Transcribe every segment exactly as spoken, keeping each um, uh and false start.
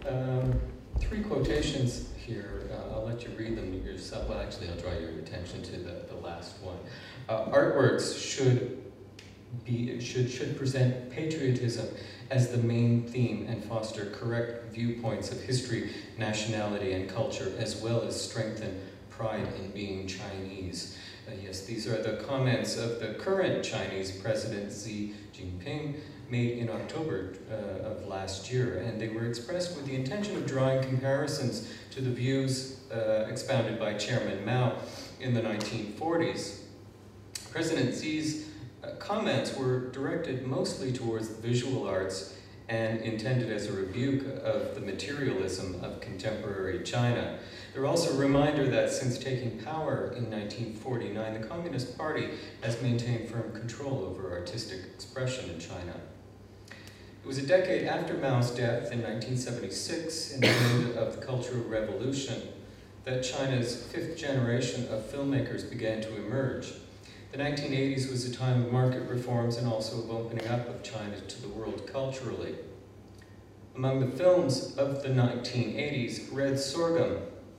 Um, three quotations here. Uh, I'll let you read them yourself. Well, actually, I'll draw your attention to the, the last one. Uh, artworks should be should should present patriotism as the main theme and foster correct viewpoints of history, nationality, and culture, as well as strengthen pride in being Chinese. Uh, yes, these are the comments of the current Chinese President Xi Jinping, made in October uh, of last year, and they were expressed with the intention of drawing comparisons to the views uh, expounded by Chairman Mao in the nineteen forties. President Xi's uh, comments were directed mostly towards the visual arts and intended as a rebuke of the materialism of contemporary China. They're also a reminder that since taking power in nineteen forty-nine, the Communist Party has maintained firm control over artistic expression in China. It was a decade after Mao's death in nineteen seventy-six, in the end of the Cultural Revolution, that China's fifth generation of filmmakers began to emerge. The nineteen eighties was a time of market reforms and also of opening up of China to the world culturally. Among the films of the nineteen eighties, Red Sorghum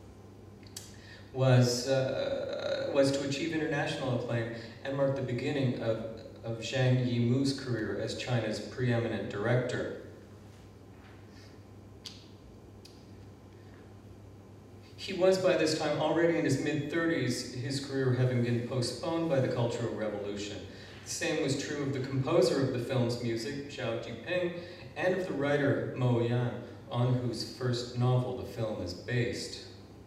was, uh, was to achieve international acclaim and mark the beginning of of Zhang Yimou's career as China's preeminent director. He was by this time already in his mid-thirties, his career having been postponed by the Cultural Revolution. The same was true of the composer of the film's music, Zhao Jiping, and of the writer Mo Yan, on whose first novel the film is based.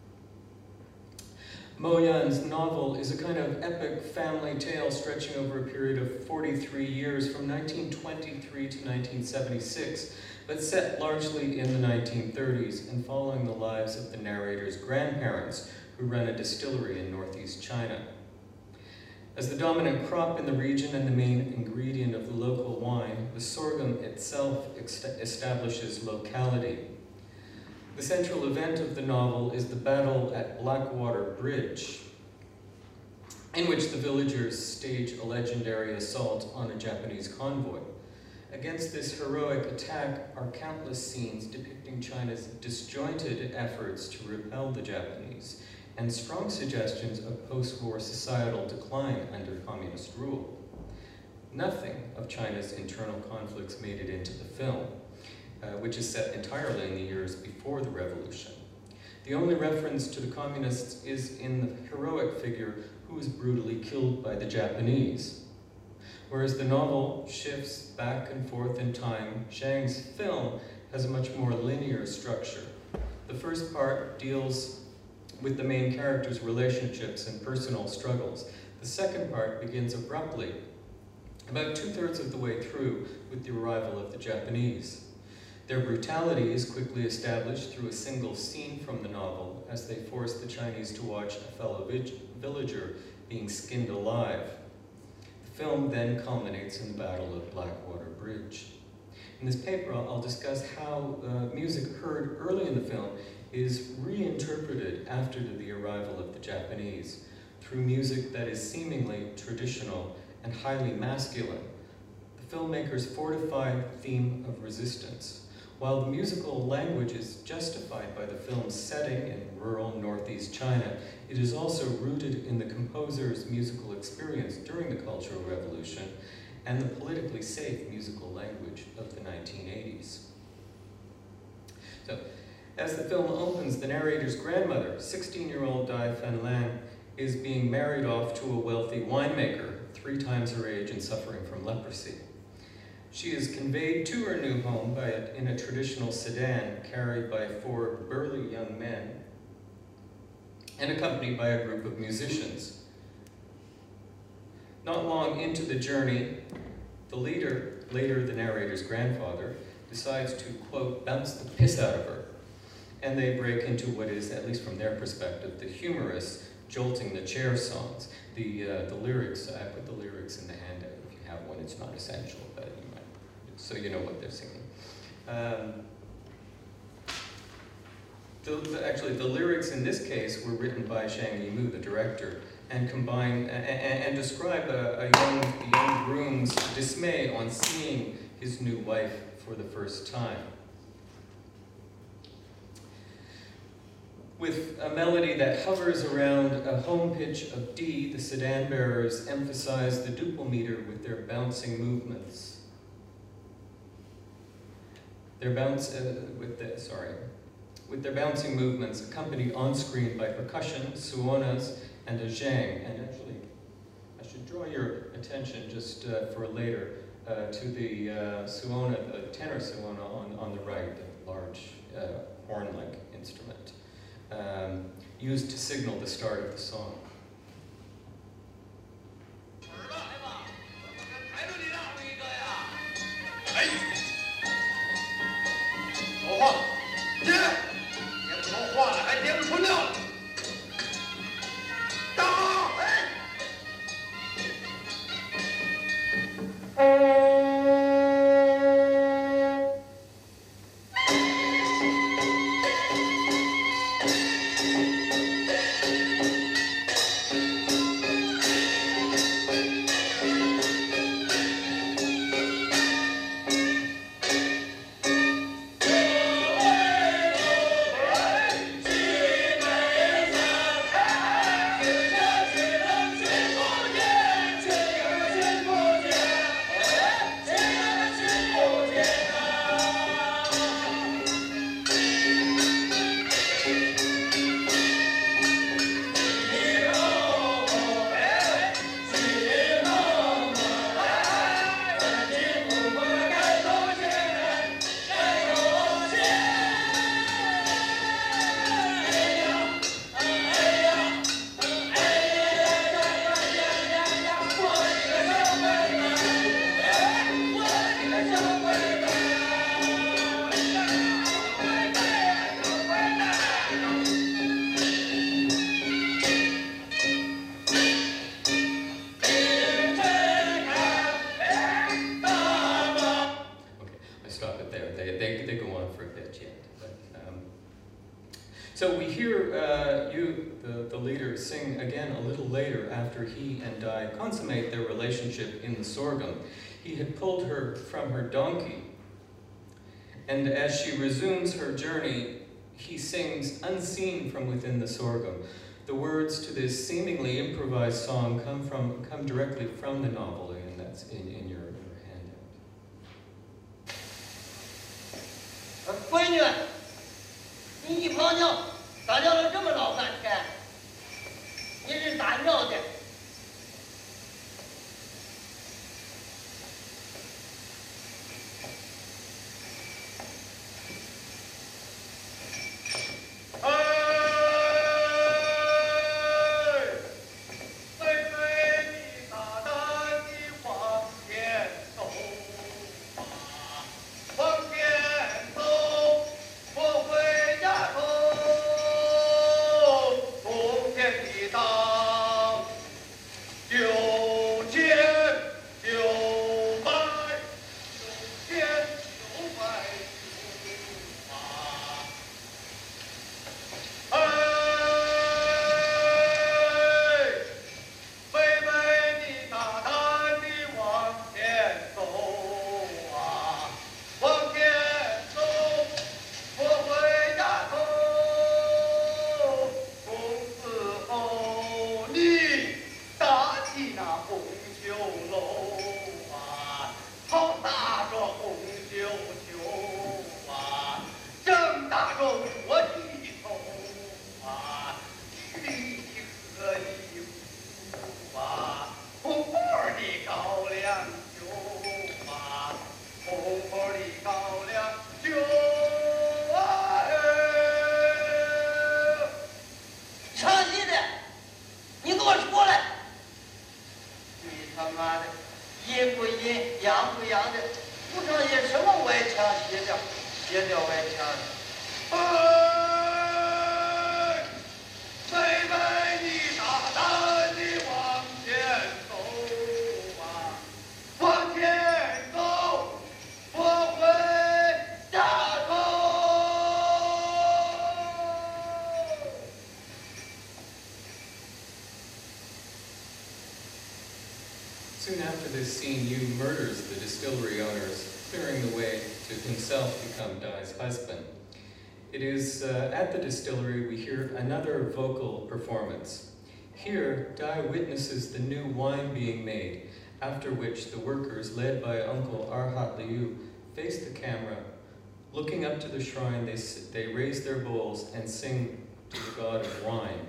Mo Yan's novel is a kind of epic family tale stretching over a period of forty-three years from nineteen twenty-three to nineteen seventy-six, but set largely in the nineteen thirties and following the lives of the narrator's grandparents, who run a distillery in northeast China. As the dominant crop in the region and the main ingredient of the local wine, the sorghum itself ex- establishes locality. The central event of the novel is the battle at Blackwater Bridge, in which the villagers stage a legendary assault on a Japanese convoy. Against this heroic attack are countless scenes depicting China's disjointed efforts to repel the Japanese, and strong suggestions of post-war societal decline under communist rule. Nothing of China's internal conflicts made it into the film, Uh, which is set entirely in the years before the revolution. The only reference to the communists is in the heroic figure who was brutally killed by the Japanese. Whereas the novel shifts back and forth in time, Zhang's film has a much more linear structure. The first part deals with the main characters' relationships and personal struggles. The second part begins abruptly, about two-thirds of the way through, with the arrival of the Japanese. Their brutality is quickly established through a single scene from the novel as they force the Chinese to watch a fellow villager being skinned alive. The film then culminates in the Battle of Blackwater Bridge. In this paper, I'll discuss how uh, music heard early in the film is reinterpreted after the arrival of the Japanese through music that is seemingly traditional and highly masculine. The filmmakers fortify the theme of resistance. While the musical language is justified by the film's setting in rural northeast China, it is also rooted in the composer's musical experience during the Cultural Revolution and the politically safe musical language of the nineteen eighties. So, as the film opens, the narrator's grandmother, sixteen-year-old Dai Fanlan, is being married off to a wealthy winemaker, three times her age and suffering from leprosy. She is conveyed to her new home by a, in a traditional sedan carried by four burly young men and accompanied by a group of musicians. Not long into the journey, the leader, later the narrator's grandfather, decides to, quote, bounce the piss out of her, and they break into what is, at least from their perspective, the humorous jolting the chair songs. The, uh, the lyrics, I put the lyrics in the handout. If you have one, it's not essential, but you might, so you know what they're singing. Um, the, the, actually, the lyrics in this case were written by Zhang Yimou, the director, and combine and, and describe a, a young a young groom's dismay on seeing his new wife for the first time. With a melody that hovers around a home pitch of D, the sedan bearers emphasize the duple meter with their bouncing movements. Their bounce, uh, with the, sorry, with their bouncing movements accompanied on screen by percussion, suonas, and a zhang. And actually, I should draw your attention just uh, for later uh, to the uh, suona, the tenor suona on, on the right, the large uh, horn-like instrument, um, used to signal the start of the song. So we hear uh, you, the, the leader, sing again a little later after he and Dai consummate their relationship in the sorghum. He had pulled her from her donkey, and as she resumes her journey, he sings unseen from within the sorghum. The words to this seemingly improvised song come from come directly from the novel, and that's in, in your, your handout. 闺女，你一泡尿咋尿了这么老半天？你是咋尿的？ Soon after this scene, Yu murders the distillery owners, clearing the way to himself become Dai's husband. It is uh, at the distillery we hear another vocal performance. Here, Dai witnesses the new wine being made, after which the workers, led by Uncle Arhat Liu, face the camera. Looking up to the shrine, they, they raise their bowls and sing to the god of wine.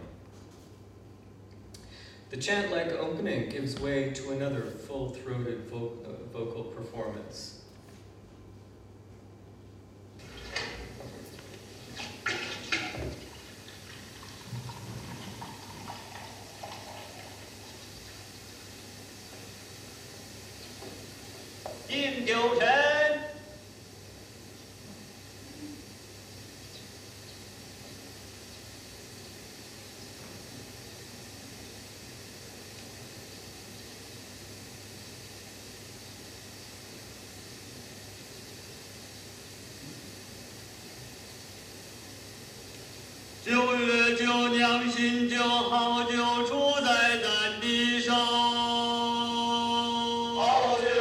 The chant-like opening gives way to another full-throated vo uh, vocal performance. Kim Kiều Sen.九月九酿新酒，好酒出在咱的手。好酒，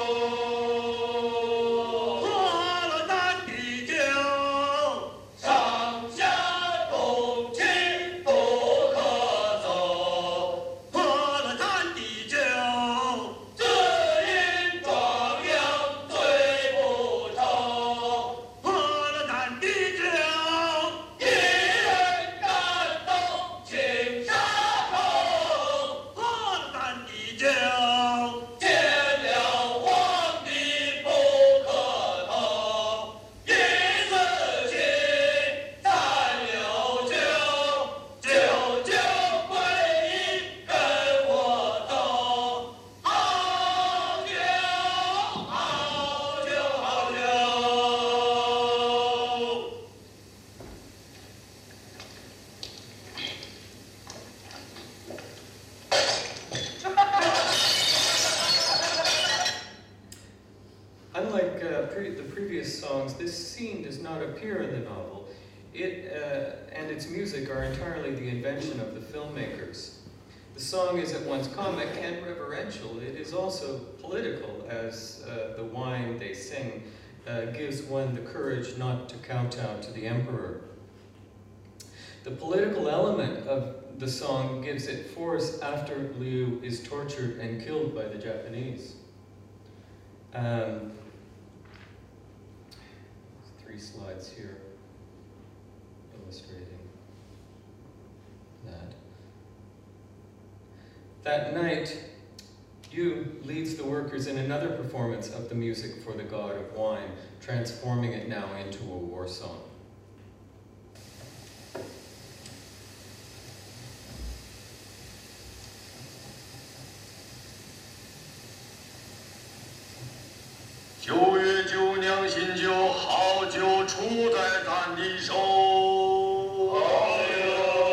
喝了咱的酒，上下同亲不可走。喝了咱的酒，只因壮阳醉不透。喝了咱的酒。 Unlike uh, pre the previous songs, this scene does not appear in the novel. It uh, and its music are entirely the invention of the filmmakers. The song is at once comic and reverential. It is also political, as uh, the wine they sing uh, gives one the courage not to kowtow to the emperor. The political element of the song gives it force after Liu is tortured and killed by the Japanese. Um, three slides here illustrating that. That night, Yu leads the workers in another performance of the music for the god of wine, transforming it now into a war song. 九月九酿新酒，好酒出在咱的手。好酒，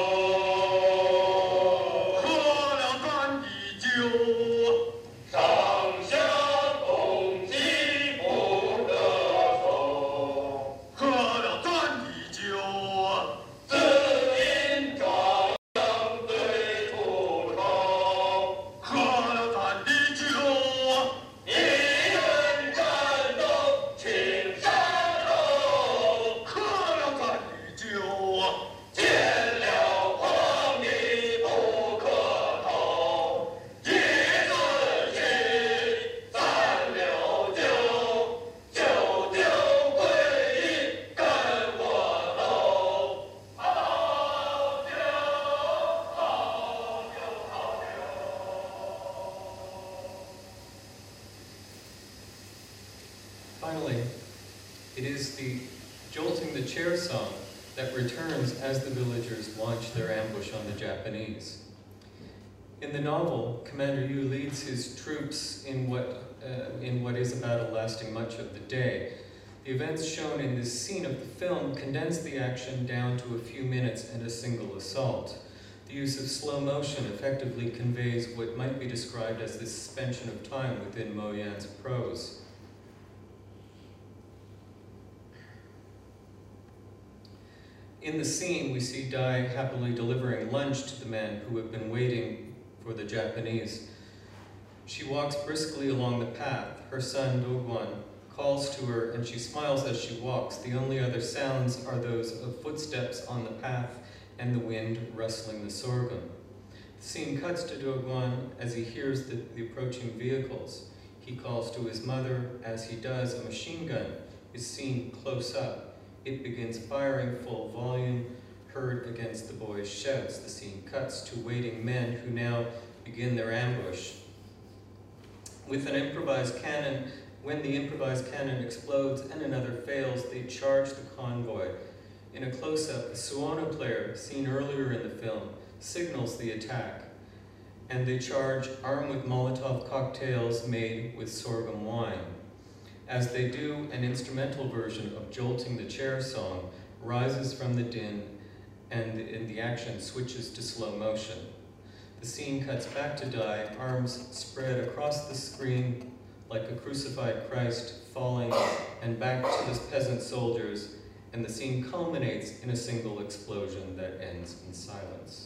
喝了咱的酒，上下同气不可走。喝了咱的酒，只因壮阳醉不透。喝了咱的酒。 Finally, it is the jolting the chair song that returns as the villagers launch their ambush on the Japanese. In the novel, Commander Yu leads his troops in what, uh, in what is a battle lasting much of the day. The events shown in this scene of the film condense the action down to a few minutes and a single assault. The use of slow motion effectively conveys what might be described as the suspension of time within Mo Yan's prose. In the scene, we see Dai happily delivering lunch to the men who have been waiting for the Japanese. She walks briskly along the path. Her son, Doguan, calls to her, and she smiles as she walks. The only other sounds are those of footsteps on the path and the wind rustling the sorghum. The scene cuts to Doguan as he hears the, the approaching vehicles. He calls to his mother. As he does, a machine gun is seen close up. It begins firing full volume, heard against the boy's shouts. The scene cuts to waiting men who now begin their ambush. With an improvised cannon, when the improvised cannon explodes and another fails, they charge the convoy. In a close-up, a Suono player, seen earlier in the film, signals the attack, and they charge armed with Molotov cocktails made with sorghum wine. As they do, an instrumental version of Jolting the Chair song rises from the din, and the, and the action switches to slow motion. The scene cuts back to Dai, arms spread across the screen like a crucified Christ falling, and back to the peasant soldiers, and the scene culminates in a single explosion that ends in silence.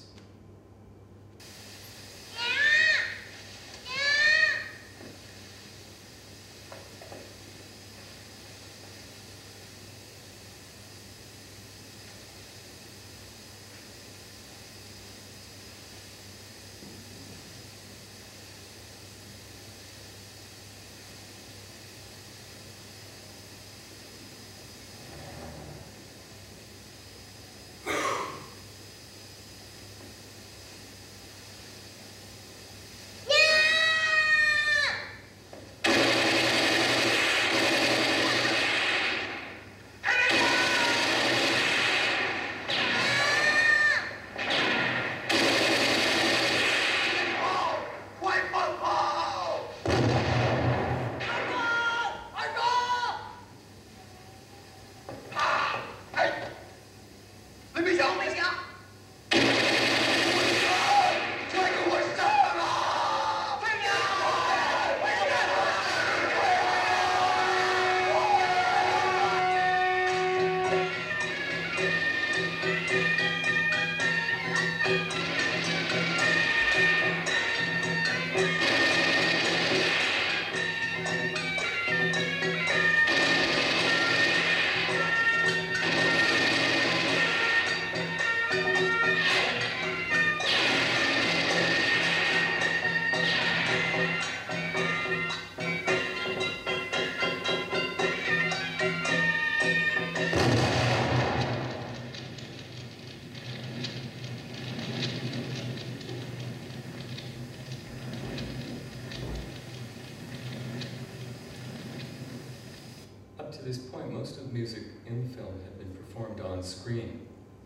Up to this point, most of the music in the film had been performed on screen.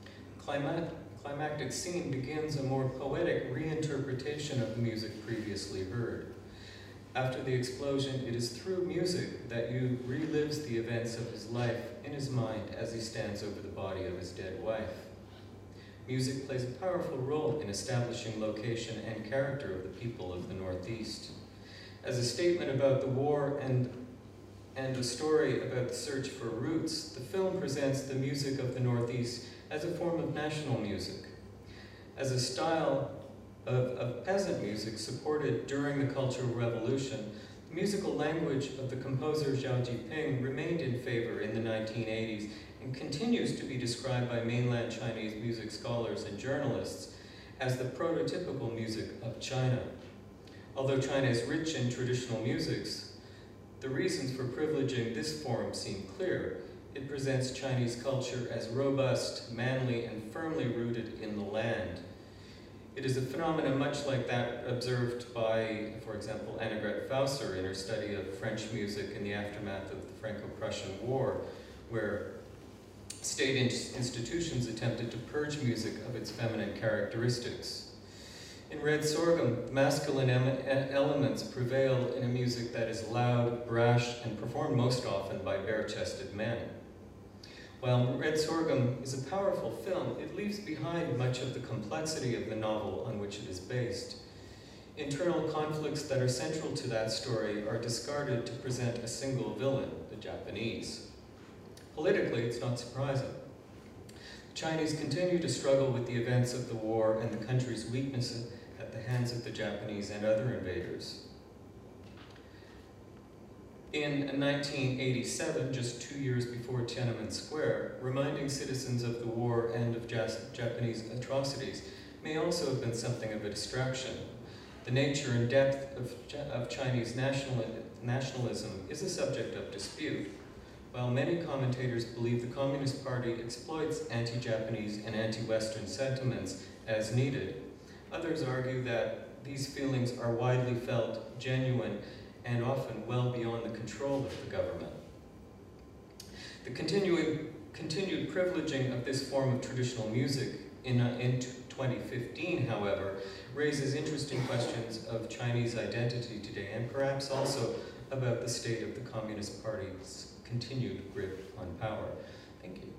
Climat- climactic scene begins a more poetic reinterpretation of the music previously heard. After the explosion, it is through music that Yu relives the events of his life in his mind as he stands over the body of his dead wife. Music plays a powerful role in establishing location and character of the people of the Northeast. As a statement about the war and and a story about the search for roots, the film presents the music of the Northeast as a form of national music, as a style of, of peasant music supported during the Cultural Revolution. The musical language of the composer Zhao Jiping remained in favor in the nineteen eighties and continues to be described by mainland Chinese music scholars and journalists as the prototypical music of China. Although China is rich in traditional musics, the reasons for privileging this form seem clear. It presents Chinese culture as robust, manly, and firmly rooted in the land. It is a phenomenon much like that observed by, for example, Annegret Fausser in her study of French music in the aftermath of the Franco-Prussian War, where state in- institutions attempted to purge music of its feminine characteristics. In Red Sorghum, masculine em- elements prevail in a music that is loud, brash, and performed most often by bare-chested men. While Red Sorghum is a powerful film, it leaves behind much of the complexity of the novel on which it is based. Internal conflicts that are central to that story are discarded to present a single villain, the Japanese. Politically, it's not surprising. The Chinese continue to struggle with the events of the war and the country's weaknesses at the hands of the Japanese and other invaders. In nineteen eighty-seven, just two years before Tiananmen Square, reminding citizens of the war and of Japanese atrocities may also have been something of a distraction. The nature and depth of, of Chinese national, nationalism is a subject of dispute. While many commentators believe the Communist Party exploits anti-Japanese and anti-Western sentiments as needed, others argue that these feelings are widely felt, genuine, and often well beyond the control of the government. The continuing, continued privileging of this form of traditional music in, uh, in twenty fifteen, however, raises interesting questions of Chinese identity today, and perhaps also about the state of the Communist Party's continued grip on power. Thank you.